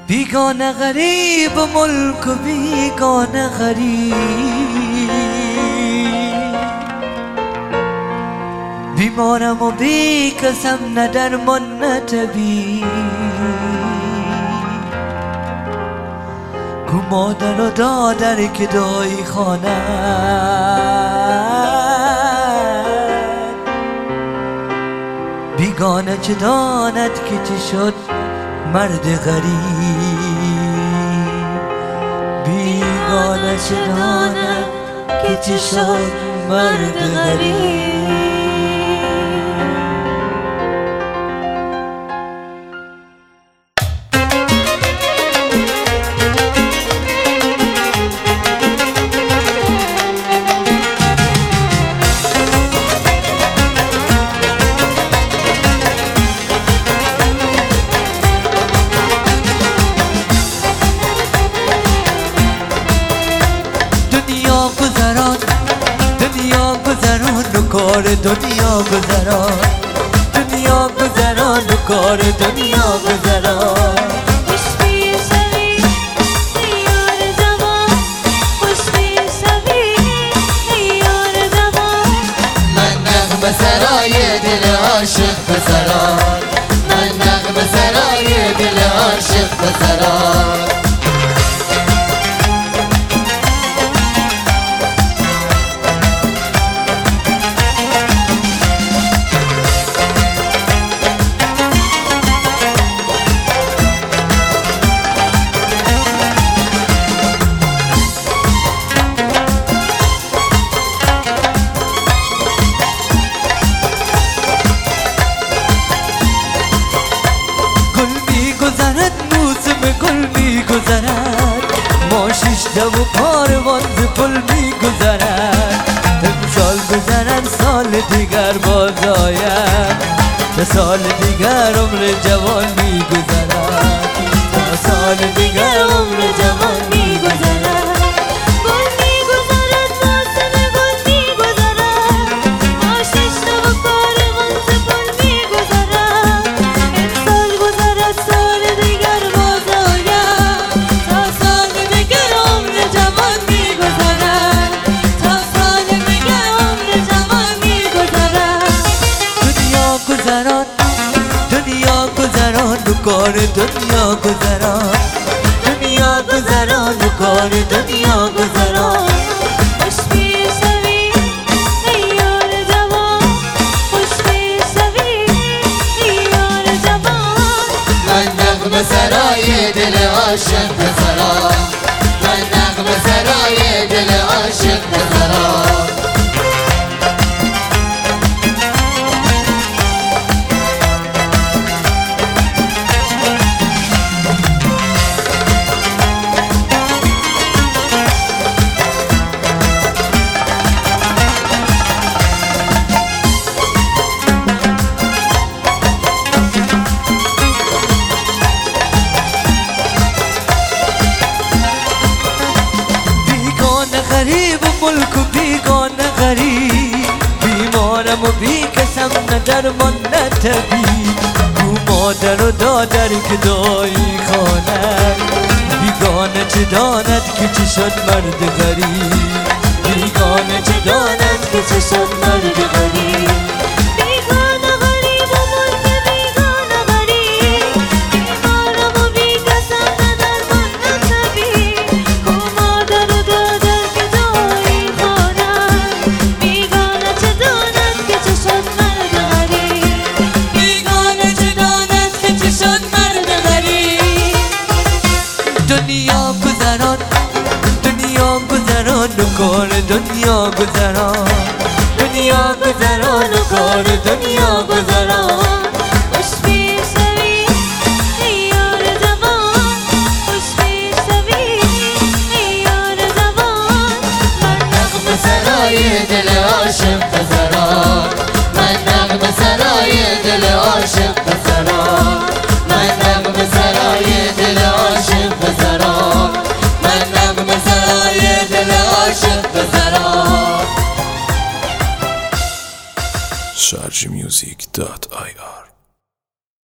بیگانه غریب ملک و بیگانه غریب، بیمارم و بی کسم نه درمان نه طبیب. گو مادر و دادر که دایی خانه، بیگانه چه داند که چه شد مرد غریب. بیگانه چه داند که چه شد مرد غریب. کار دنیا گذران، دنیا گذران و کار دنیا گذران. خوشبی سوی یار زمان، خوشبی سوی یار زمان. من نغمه سرای دل عاشق بسران، من نغمه سرای دل عاشق بسران. ما شیشته و کاروان ز پل می گذرد. امسال بزنن سال دیگر باز آید، به سال دیگر عمر جوان می گذرد، تا سال دیگر عمر جوان می گذرد. گل می گذرد موسم گل می گذرد، ما شیشته و کاروان ز پل می گذرد. امسال گذرد سال دیگر باز آید، تا سال دیگر عمر جوان می گذرد، تا سال دیگر عمر جوان می گذرد. دنیا گذران، دنیا گذران و کار دنیا گذران، دنیا گذران و کار دنیا گذران. خوشبی سوی یار جوان، خوشبی سوی یار جوان. من نغمه سرای دل عاشق بسران، من نغمه سرای دل عاشق بسران. غریب و ملک و بیگانه غریب، بیمارم و بی کسم نه درمان نه طبیب. گو مادر و دادر که دایی خانه، بیگانه چه داند که چه شد مرد غریب. بیگانه چه داند که چه شد مرد غریب. دنیا گذران، دنیا گذران و کار دنیا گذران، دنیا گذران و کار دنیا گذران. خوشبی سوی یار زمان، خوشبی سوی یار زمان. من نغمه سرای دل عاشق بسران، من نغمه سرای دل عاشق بسران. من نغمه سرای دل عاشق بسران، من نغمه سرای دل عاشق بسران. sharjmusic.ir